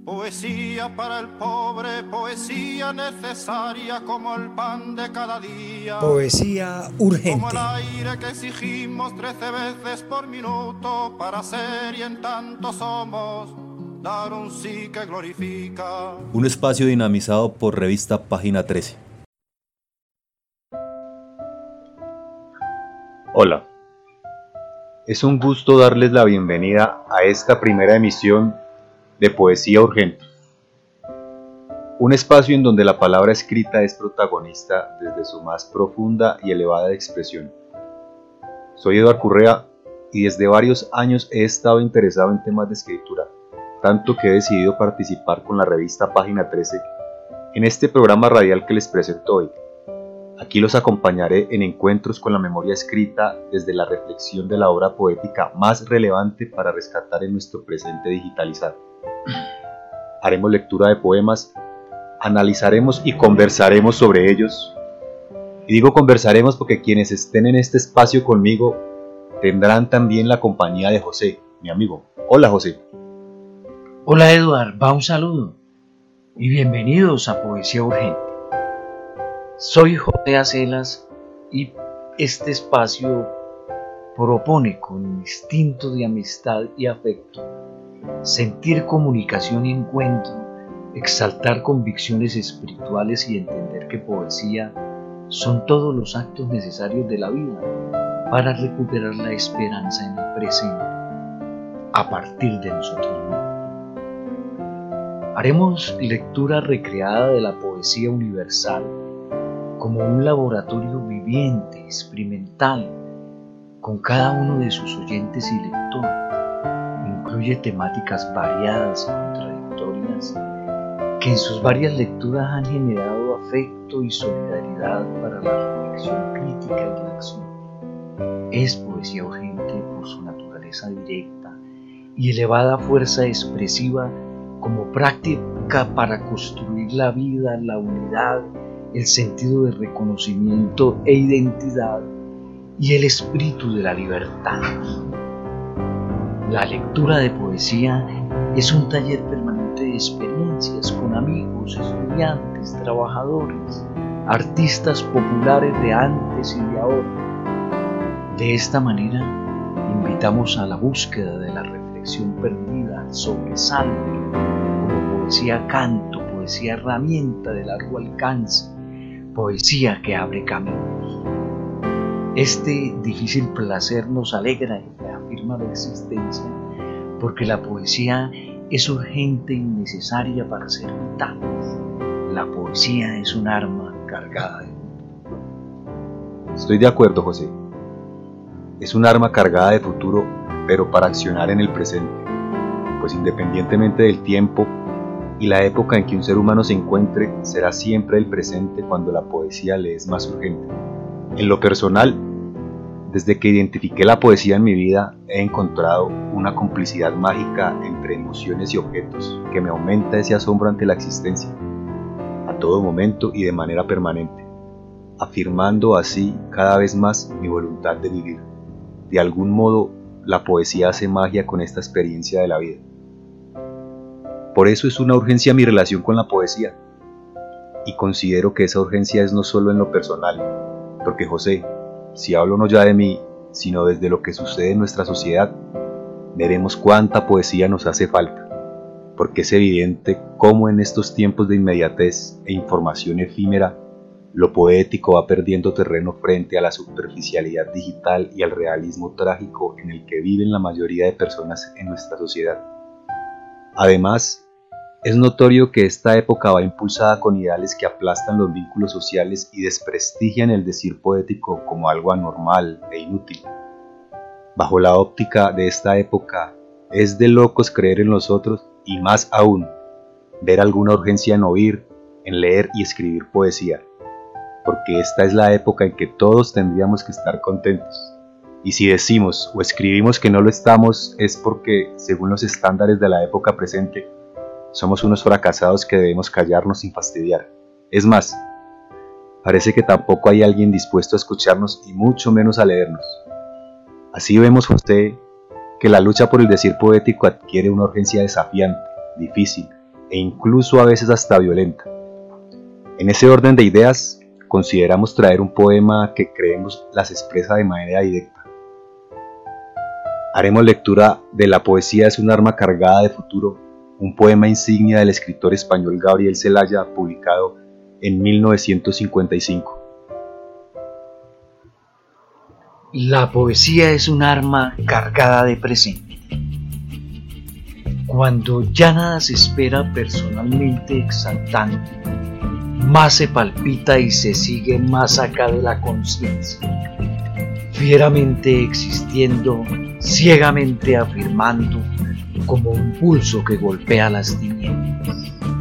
Poesía para el pobre, poesía necesaria como el pan de cada día. Poesía urgente. Como el aire que exigimos 13 veces por minuto para ser y en tanto somos, dar un sí que glorifica. Un espacio dinamizado por revista Página 13. Hola, es un gusto darles la bienvenida a esta primera emisión de Poesía Urgente, un espacio en donde la palabra escrita es protagonista desde su más profunda y elevada expresión. Soy Eduardo Correa y desde varios años he estado interesado en temas de escritura, tanto que he decidido participar con la revista Página 13 en este programa radial que les presento hoy. Aquí los acompañaré en encuentros con la memoria escrita desde la reflexión de la obra poética más relevante para rescatar en nuestro presente digitalizado. Haremos lectura de poemas, analizaremos y conversaremos sobre ellos. Y digo conversaremos porque quienes estén en este espacio conmigo tendrán también la compañía de José, mi amigo. Hola, José. Hola, Eduardo, va un saludo y bienvenidos a Poesía Urgente. Soy José Acelas y este espacio propone con instinto de amistad y afecto sentir comunicación y encuentro, exaltar convicciones espirituales y entender que poesía son todos los actos necesarios de la vida para recuperar la esperanza en el presente a partir de nosotros mismos. Haremos lectura recreada de la poesía universal como un laboratorio viviente, experimental, con cada uno de sus oyentes y lectores. Incluye temáticas variadas y contradictorias que en sus varias lecturas han generado afecto y solidaridad para la reflexión crítica y la acción. Es poesía urgente por su naturaleza directa y elevada fuerza expresiva como práctica para construir la vida, la unidad, el sentido de reconocimiento e identidad y el espíritu de la libertad. La lectura de poesía es un taller permanente de experiencias con amigos, estudiantes, trabajadores, artistas populares de antes y de ahora. De esta manera, invitamos a la búsqueda de la reflexión perdida, al sobresalto, como poesía canto, poesía herramienta de largo alcance, poesía que abre caminos. Este difícil placer nos alegra y reafirma la existencia porque la poesía es urgente y necesaria para ser vitales. La poesía es un arma cargada de futuro. Estoy de acuerdo, José. Es un arma cargada de futuro, pero para accionar en el presente, pues independientemente del tiempo y la época en que un ser humano se encuentre, será siempre el presente cuando la poesía le es más urgente. En lo personal, desde que identifiqué la poesía en mi vida, he encontrado una complicidad mágica entre emociones y objetos que me aumenta ese asombro ante la existencia, a todo momento y de manera permanente, afirmando así cada vez más mi voluntad de vivir. De algún modo, la poesía hace magia con esta experiencia de la vida. Por eso es una urgencia mi relación con la poesía, y considero que esa urgencia es no solo en lo personal, porque José, si hablo no ya de mí, sino desde lo que sucede en nuestra sociedad, veremos cuánta poesía nos hace falta, porque es evidente cómo en estos tiempos de inmediatez e información efímera, lo poético va perdiendo terreno frente a la superficialidad digital y al realismo trágico en el que viven la mayoría de personas en nuestra sociedad. Además, es notorio que esta época va impulsada con ideales que aplastan los vínculos sociales y desprestigian el decir poético como algo anormal e inútil. Bajo la óptica de esta época, es de locos creer en los otros y más aún, ver alguna urgencia en oír, en leer y escribir poesía, porque esta es la época en que todos tendríamos que estar contentos. Y si decimos o escribimos que no lo estamos, es porque, según los estándares de la época presente, somos unos fracasados que debemos callarnos sin fastidiar. Es más, parece que tampoco hay alguien dispuesto a escucharnos y mucho menos a leernos. Así vemos, José, que la lucha por el decir poético adquiere una urgencia desafiante, difícil e incluso a veces hasta violenta. En ese orden de ideas, consideramos traer un poema que creemos las expresa de manera directa. Haremos lectura de La poesía es un arma cargada de futuro, un poema insignia del escritor español Gabriel Celaya, publicado en 1955. La poesía es un arma cargada de presente. Cuando ya nada se espera personalmente exaltante, más se palpita y se sigue más acá de la conciencia, fieramente existiendo, ciegamente afirmando, como un pulso que golpea las tinieblas.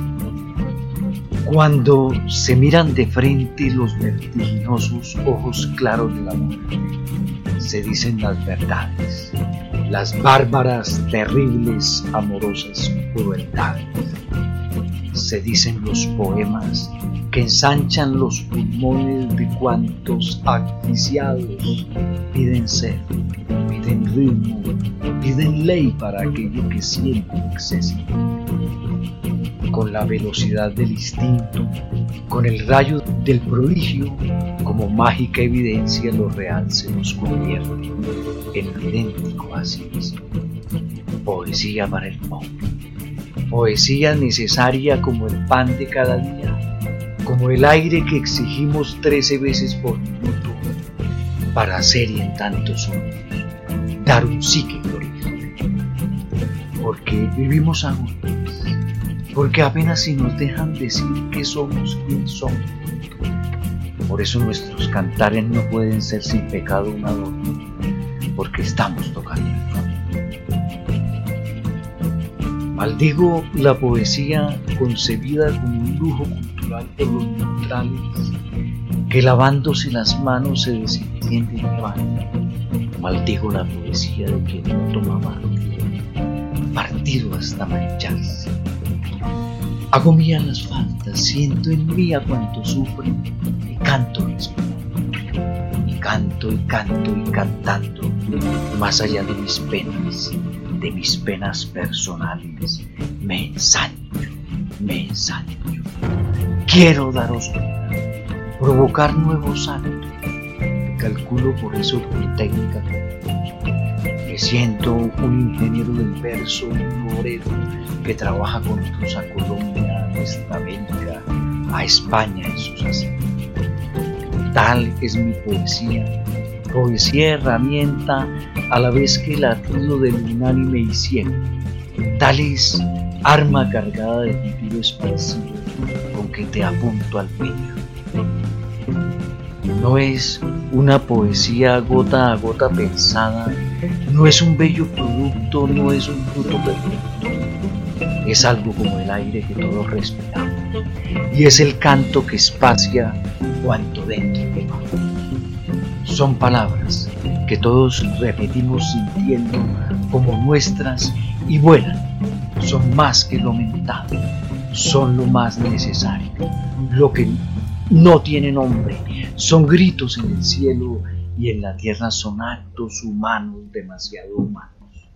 Cuando se miran de frente los vertiginosos ojos claros de la muerte, se dicen las verdades, las bárbaras, terribles, amorosas crueldades. Se dicen los poemas que ensanchan los pulmones de cuantos asfixiados piden ser, piden ritmo, piden ley para aquello que sienten excesivo. Con la velocidad del instinto, con el rayo del prodigio, como mágica evidencia lo real se nos convierte en lo idéntico a sí mismo. Poesía para el pobre, poesía necesaria como el pan de cada día, como el aire que exigimos 13 veces por minuto para hacer y en tantos años dar un sí que glorifique. Porque vivimos a golpes, porque apenas si nos dejan decir que somos quien somos. Por eso nuestros cantares no pueden ser sin pecado un adorno, porque estamos tocando el fondo. Maldigo la poesía concebida como un lujo cultural por los neutrales, que lavándose las manos se desentiende en pan. Maldigo la poesía de quien no toma partido hasta mancharse. Hago mía las faltas, siento en mí a cuanto sufren y canto respirando. Y canto y canto y cantando, más allá de mis penas personales, me ensaño. Quiero daros vida, provocar nuevos actos. Calculo por eso por técnica. Me siento un ingeniero del verso, un obrero que trabaja con otros a Colombia, a Nuestra América, a España en sus haciendas. Tal es mi poesía herramienta a la vez que latido del unánime y ciego. Tal es arma cargada de futuro expansivo con que te apunto al pecho. No es una poesía gota a gota pensada, no es un bello producto, no es un fruto perfecto. Es algo como el aire que todos respiramos y es el canto que espacia cuanto dentro lleva. Son palabras que todos repetimos sintiendo como nuestras y vuelan. Son más que lo mentado, son lo más necesario, lo que no tiene nombre. Son gritos en el cielo y en la tierra son actos humanos, demasiado humanos.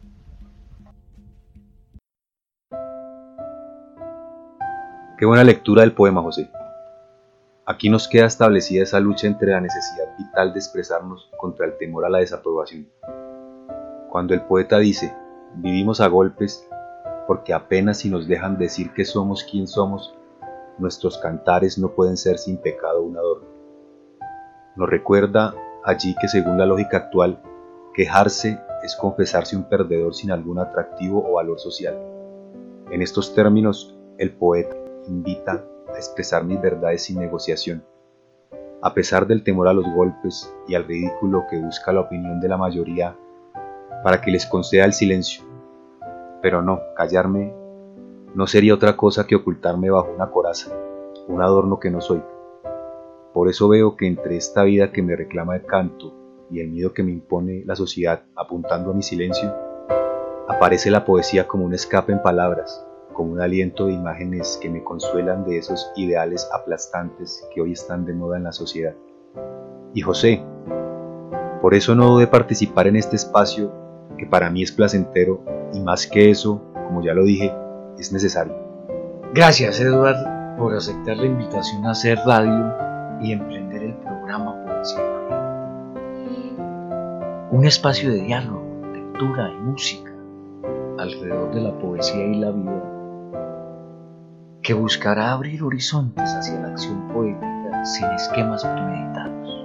Qué buena lectura del poema, José. Aquí nos queda establecida esa lucha entre la necesidad vital de expresarnos contra el temor a la desaprobación. Cuando el poeta dice, vivimos a golpes porque apenas si nos dejan decir que somos quien somos, nuestros cantares no pueden ser sin pecado un adorno. Nos recuerda allí que según la lógica actual, quejarse es confesarse un perdedor sin algún atractivo o valor social. En estos términos, el poeta invita a expresar mis verdades sin negociación, a pesar del temor a los golpes y al ridículo que busca la opinión de la mayoría para que les conceda el silencio. Pero no, callarme no sería otra cosa que ocultarme bajo una coraza, un adorno que no soy. Por eso veo que entre esta vida que me reclama el canto y el miedo que me impone la sociedad apuntando a mi silencio, aparece la poesía como un escape en palabras, como un aliento de imágenes que me consuelan de esos ideales aplastantes que hoy están de moda en la sociedad. Y José, por eso no dudé participar en este espacio que para mí es placentero y más que eso, como ya lo dije, es necesario. Gracias, Eduard, por aceptar la invitación a hacer radio y emprender el programa Poesía Urgente. Un espacio de diálogo, lectura y música alrededor de la poesía y la vida, que buscará abrir horizontes hacia la acción poética sin esquemas premeditados.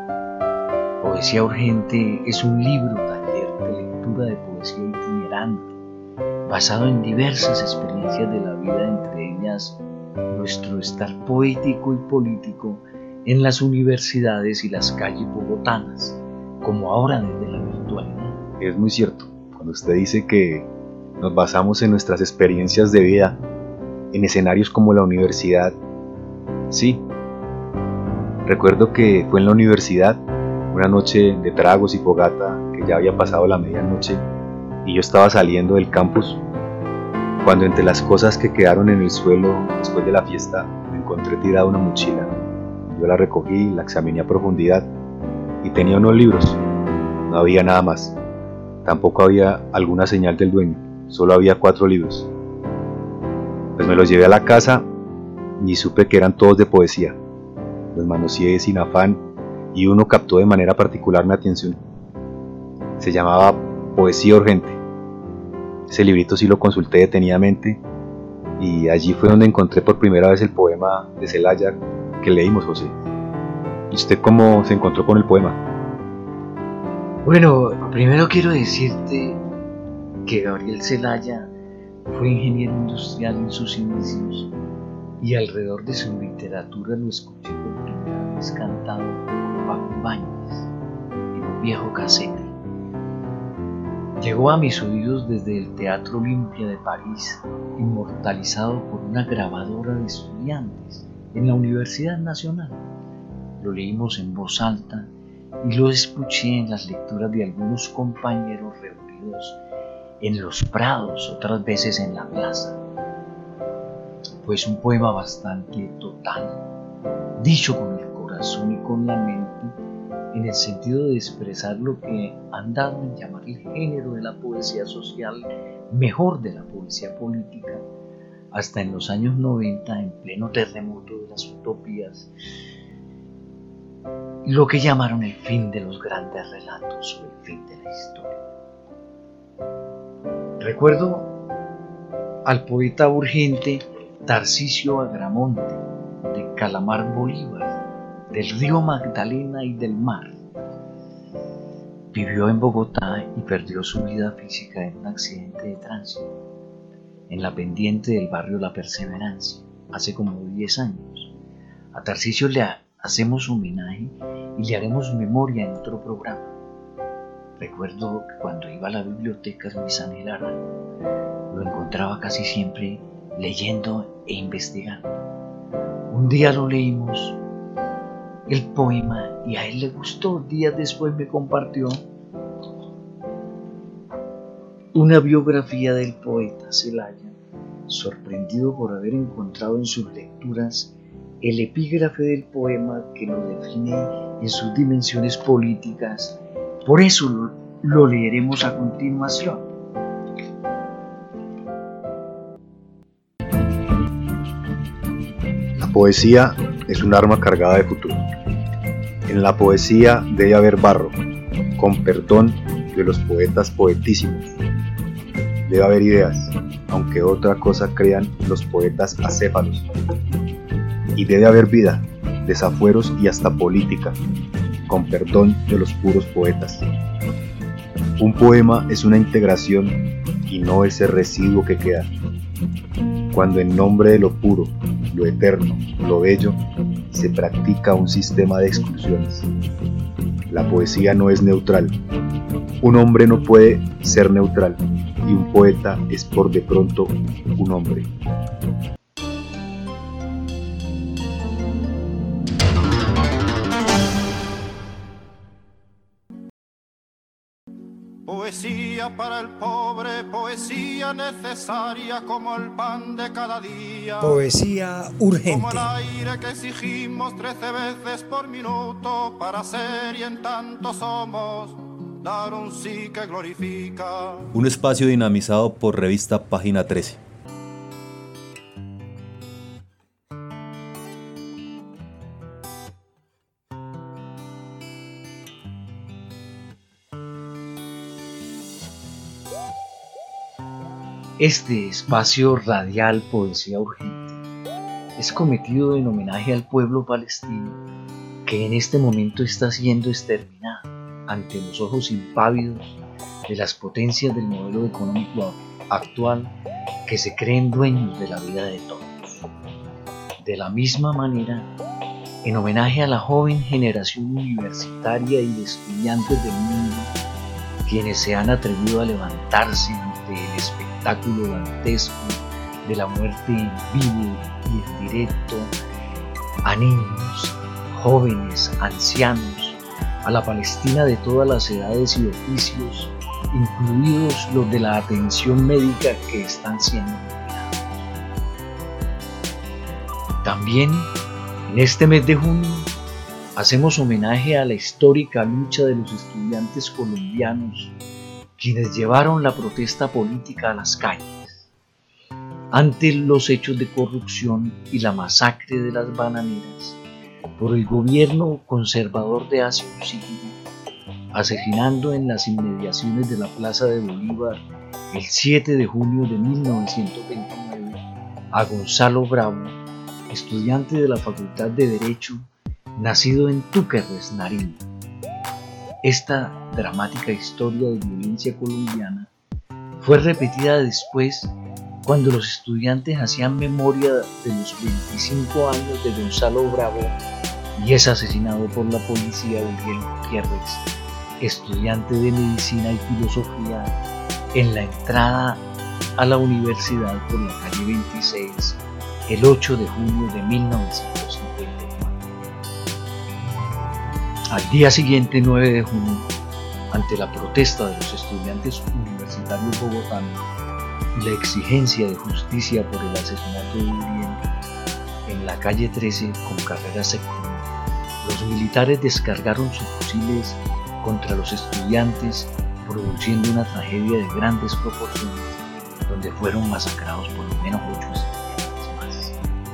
Poesía Urgente es un libro taller de lectura de poesía itinerante, basado en diversas experiencias de la vida, entre ellas nuestro estar poético y político en las universidades y las calles bogotanas, como ahora desde la virtualidad. Es muy cierto, cuando usted dice que nos basamos en nuestras experiencias de vida, en escenarios como la universidad. Sí, recuerdo que fue en la universidad, una noche de tragos y fogata, que ya había pasado la medianoche, y yo estaba saliendo del campus, cuando entre las cosas que quedaron en el suelo después de la fiesta, me encontré tirada una mochila. Yo la recogí, la examiné a profundidad, y tenía unos libros. No había nada más. Tampoco había alguna señal del dueño, solo había 4 libros. Pues me los llevé a la casa y supe que eran todos de poesía. Los manoseé sin afán y uno captó de manera particular mi atención. Se llamaba Poesía Urgente. Ese librito sí lo consulté detenidamente y allí fue donde encontré por primera vez el poema de Celaya que leímos, José. ¿Y usted cómo se encontró con el poema? Bueno, primero quiero decirte que Gabriel Celaya fue ingeniero industrial en sus inicios y alrededor de su literatura lo escuché por primera vez cantado por Paco Ibáñez en un viejo casete. Llegó a mis oídos desde el Teatro Olimpia de París, inmortalizado por una grabadora de estudiantes en la Universidad Nacional. Lo leímos en voz alta y lo escuché en las lecturas de algunos compañeros reunidos en los prados, otras veces en la plaza. Pues un poema bastante total, dicho con el corazón y con la mente, en el sentido de expresar lo que han dado en llamar el género de la poesía social, mejor de la poesía política, hasta en los años 90, en pleno terremoto de las utopías, lo que llamaron el fin de los grandes relatos o el fin de la historia. Recuerdo al poeta urgente Tarcisio Agramonte, de Calamar Bolívar, del río Magdalena y del mar. Vivió en Bogotá y perdió su vida física en un accidente de tránsito en la pendiente del barrio La Perseverancia, hace como 10 años. A Tarcisio le hacemos homenaje y le haremos memoria en otro programa. Recuerdo que cuando iba a la biblioteca Luis Ángel Arango, lo encontraba casi siempre leyendo e investigando. Un día lo leímos, el poema, y a él le gustó. Días después me compartió una biografía del poeta Celaya, sorprendido por haber encontrado en sus lecturas el epígrafe del poema que lo define en sus dimensiones políticas. Por eso lo leeremos a continuación. La poesía es un arma cargada de futuro. En la poesía debe haber barro, con perdón de los poetas poetísimos. Debe haber ideas, aunque otra cosa crean los poetas acéfalos. Y debe haber vida, desafueros y hasta política, con perdón de los puros poetas. Un poema es una integración y no ese residuo que queda. Cuando en nombre de lo puro, lo eterno, lo bello, se practica un sistema de exclusiones. La poesía no es neutral. Un hombre no puede ser neutral y un poeta es por de pronto un hombre. Poesía para el pobre, poesía necesaria como el pan de cada día. Poesía urgente. Como el aire que exigimos 13 veces por minuto para ser y en tanto somos, dar un sí que glorifica. Un espacio dinamizado por revista Página 13. Este espacio radial Poesía Urgente es cometido en homenaje al pueblo palestino que en este momento está siendo exterminado ante los ojos impávidos de las potencias del modelo económico actual que se creen dueños de la vida de todos. De la misma manera, en homenaje a la joven generación universitaria y de estudiantes del mundo, quienes se han atrevido a levantarse ante el espectáculo dantesco de la muerte en vivo y en directo, a niños, jóvenes, ancianos, a la Palestina de todas las edades y oficios, incluidos los de la atención médica que están siendo eliminados. También, en este mes de junio, hacemos homenaje a la histórica lucha de los estudiantes colombianos, quienes llevaron la protesta política a las calles, ante los hechos de corrupción y la masacre de las bananeras por el gobierno conservador de hace un siglo, asesinando en las inmediaciones de la Plaza de Bolívar el 7 de junio de 1929 a Gonzalo Bravo, estudiante de la Facultad de Derecho, nacido en Túquerres, Nariño. Esta dramática historia de violencia colombiana fue repetida después cuando los estudiantes hacían memoria de los 25 años de Gonzalo Bravo y es asesinado por la policía Uriel Gutiérrez, estudiante de Medicina y Filosofía, en la entrada a la universidad por la calle 26, el 8 de junio de 1954. Al día siguiente, 9 de junio, ante la protesta de los estudiantes universitarios bogotanos y la exigencia de justicia por el asesinato de Uriel en la calle 13 con carrera séptima, los militares descargaron sus fusiles contra los estudiantes, produciendo una tragedia de grandes proporciones, donde fueron masacrados por lo menos 8 estudiantes más.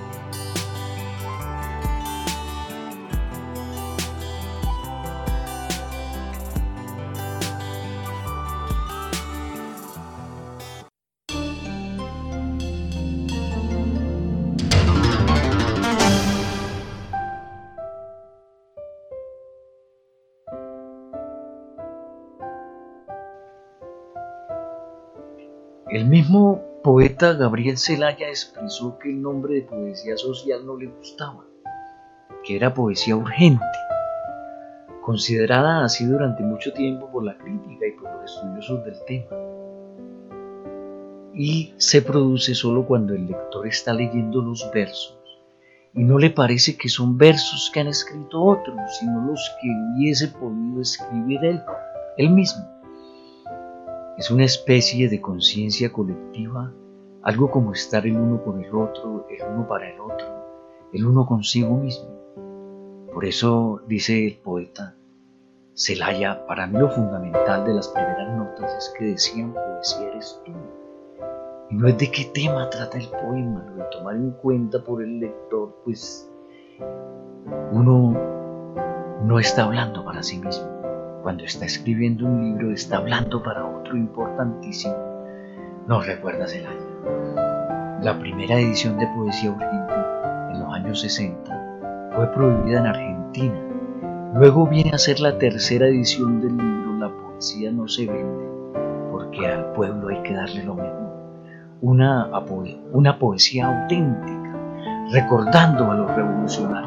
El mismo poeta Gabriel Celaya expresó que el nombre de poesía social no le gustaba, que era poesía urgente, considerada así durante mucho tiempo por la crítica y por los estudiosos del tema, y se produce solo cuando el lector está leyendo los versos y no le parece que son versos que han escrito otros, sino los que hubiese podido escribir él mismo. Es una especie de conciencia colectiva, algo como estar el uno con el otro, el uno para el otro, el uno consigo mismo. Por eso, dice el poeta Celaya, para mí lo fundamental de las primeras notas es que decían poesía eres tú. Y no es de qué tema trata el poema, lo de tomar en cuenta por el lector, pues uno no está hablando para sí mismo. Cuando está escribiendo un libro, está hablando para otro importantísimo. Nos recuerda Celaya. La primera edición de Poesía Urgente, en los años 60, fue prohibida en Argentina. Luego viene a ser la tercera edición del libro La poesía no se vende, porque al pueblo hay que darle lo mejor. Una poesía auténtica, recordando a los revolucionarios.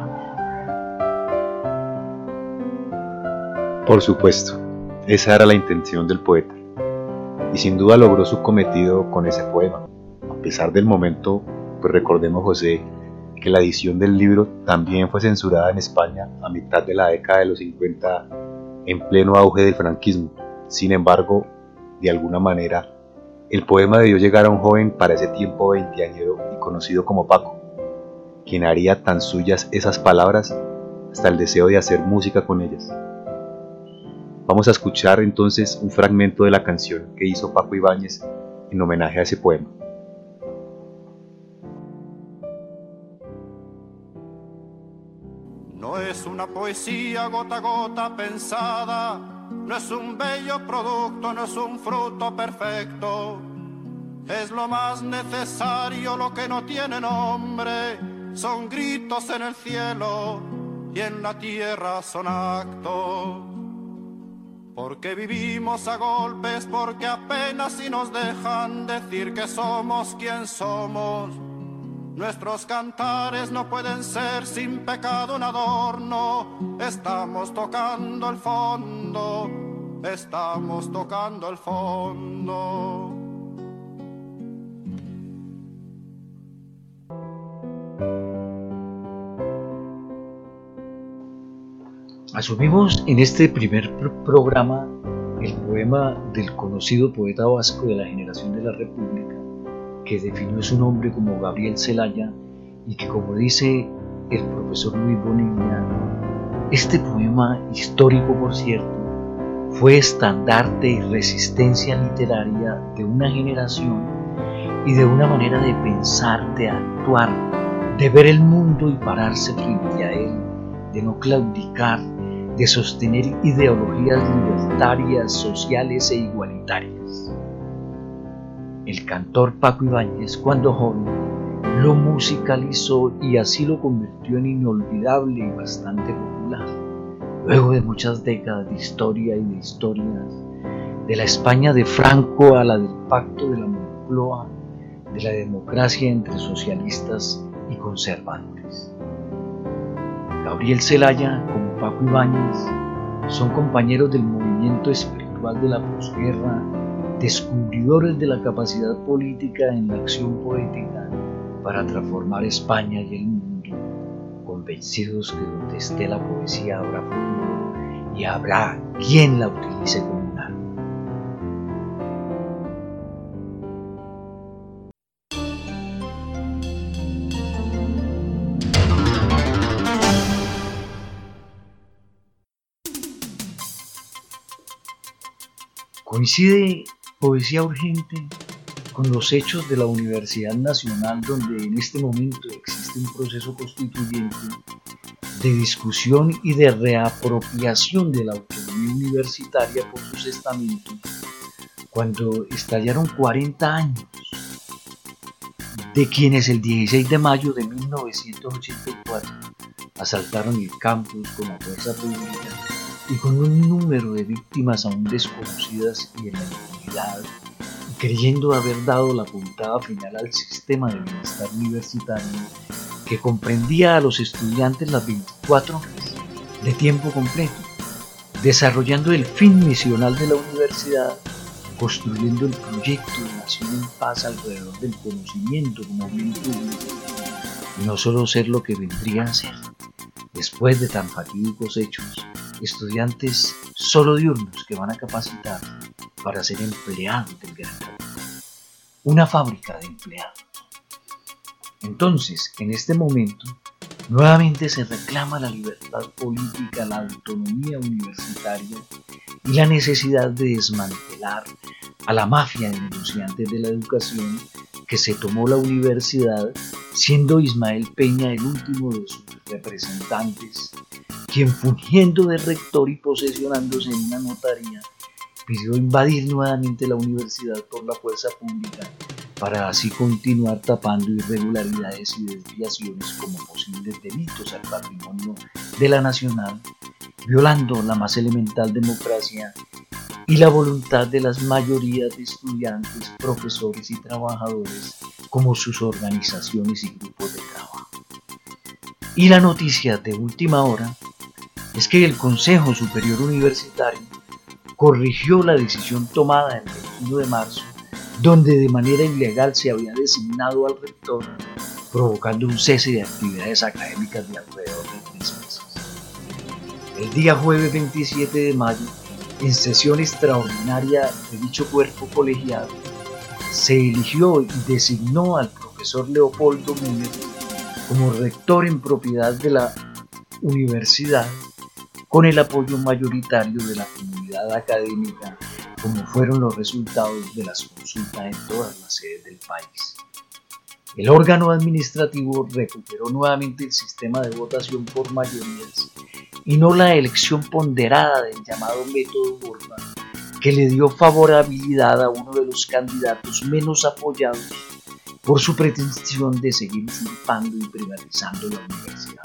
Por supuesto, esa era la intención del poeta, y sin duda logró su cometido con ese poema. A pesar del momento, pues recordemos, José, que la edición del libro también fue censurada en España a mitad de la década de los 50, en pleno auge del franquismo. Sin embargo, de alguna manera, el poema debió llegar a un joven para ese tiempo veinteañero y conocido como Paco, quien haría tan suyas esas palabras hasta el deseo de hacer música con ellas. Vamos a escuchar entonces un fragmento de la canción que hizo Paco Ibáñez en homenaje a ese poema. No es una poesía gota a gota pensada, no es un bello producto, no es un fruto perfecto. es lo más necesario, lo que no tiene nombre son gritos en el cielo y en la tierra son actos. Porque vivimos a golpes, porque apenas si nos dejan decir que somos quien somos. Nuestros cantares no pueden ser sin pecado un adorno. Estamos tocando el fondo, estamos tocando el fondo. Asumimos en este primer programa el poema del conocido poeta vasco de la generación de la República, que definió su nombre como Gabriel Celaya y que, como dice el profesor Luis Bonilla, este poema histórico, por cierto, fue estandarte y resistencia literaria de una generación y de una manera de pensar, de actuar, de ver el mundo y pararse frente a él, de no claudicar, de sostener ideologías libertarias, sociales e igualitarias. El cantor Paco Ibáñez, cuando joven, lo musicalizó y así lo convirtió en inolvidable y bastante popular. Luego de muchas décadas de historia y de historias, de la España de Franco a la del Pacto de la Moncloa, de la democracia entre socialistas y conservadores. Gabriel Celaya, como Paco Ibáñez, son compañeros del movimiento espiritual de la posguerra, descubridores de la capacidad política en la acción poética para transformar España y el mundo, convencidos que donde esté la poesía habrá futuro y habrá quien la utilice como un arma. Coincide Poesía Urgente con los hechos de la Universidad Nacional, donde en este momento existe un proceso constituyente de discusión y de reapropiación de la autonomía universitaria por sus estamentos, cuando estallaron 40 años de quienes el 16 de mayo de 1984 asaltaron el campus con la fuerza pública y con un número de víctimas aún desconocidas y en la impunidad, creyendo haber dado la puntada final al sistema de bienestar universitario que comprendía a los estudiantes las 24 horas de tiempo completo, desarrollando el fin misional de la universidad, construyendo el proyecto de nación en paz alrededor del conocimiento como bien público, y no solo ser lo que vendría a ser, después de tan fatídicos hechos, estudiantes solo diurnos que van a capacitar para ser empleados del gran capital, una fábrica de empleados. Entonces, en este momento, nuevamente se reclama la libertad política, la autonomía universitaria y la necesidad de desmantelar a la mafia de negociantes de la educación que se tomó la universidad, siendo Ismael Peña el último de sus representantes, quien, fungiendo de rector y posesionándose en una notaría, pidió invadir nuevamente la universidad por la fuerza pública para así continuar tapando irregularidades y desviaciones como posibles delitos al patrimonio de la nacional, violando la más elemental democracia y la voluntad de las mayorías de estudiantes, profesores y trabajadores como sus organizaciones y grupos de trabajo. Y la noticia de última hora es que el Consejo Superior Universitario corrigió la decisión tomada el 21 de marzo, donde de manera ilegal se había designado al rector, provocando un cese de actividades académicas de alrededor de 3 meses. El día jueves 27 de mayo, en sesión extraordinaria de dicho cuerpo colegiado, se eligió y designó al profesor Leopoldo Müller como rector en propiedad de la universidad, con el apoyo mayoritario de la comunidad académica, como fueron los resultados de las consultas en todas las sedes del país. El órgano administrativo recuperó nuevamente el sistema de votación por mayorías y no la elección ponderada del llamado método Borba, que le dio favorabilidad a uno de los candidatos menos apoyados por su pretensión de seguir usurpando y privatizando la universidad.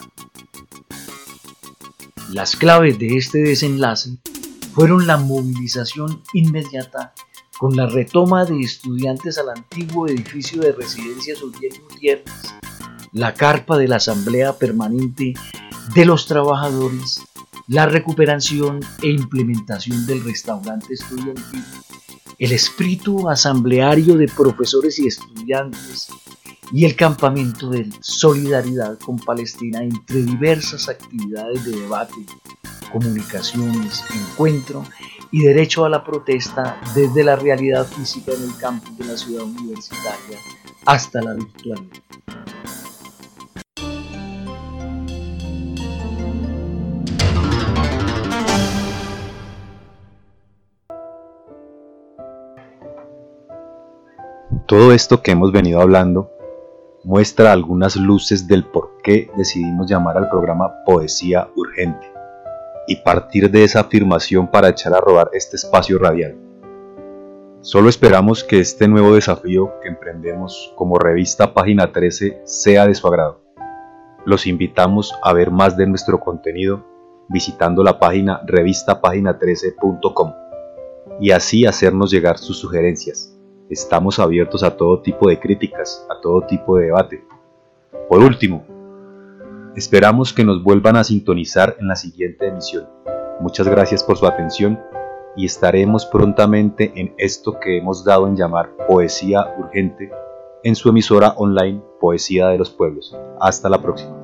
Las claves de este desenlace fueron la movilización inmediata con la retoma de estudiantes al antiguo edificio de residencias Uriel Gutiérrez, la carpa de la Asamblea Permanente de los Trabajadores, la recuperación e implementación del restaurante estudiantil, el espíritu asambleario de profesores y estudiantes y el campamento de solidaridad con Palestina entre diversas actividades de debate, comunicaciones, encuentro y derecho a la protesta desde la realidad física en el campus de la ciudad universitaria hasta la virtualidad. Todo esto que hemos venido hablando muestra algunas luces del por qué decidimos llamar al programa Poesía Urgente y partir de esa afirmación para echar a rodar este espacio radial. Solo esperamos que este nuevo desafío que emprendemos como revista Página 13 sea de su agrado. Los invitamos a ver más de nuestro contenido visitando la página revistapagina13.com y así hacernos llegar sus sugerencias. Estamos abiertos a todo tipo de críticas, a todo tipo de debate. Por último, esperamos que nos vuelvan a sintonizar en la siguiente emisión. Muchas gracias por su atención y estaremos prontamente en esto que hemos dado en llamar Poesía Urgente en su emisora online Poesía de los Pueblos. Hasta la próxima.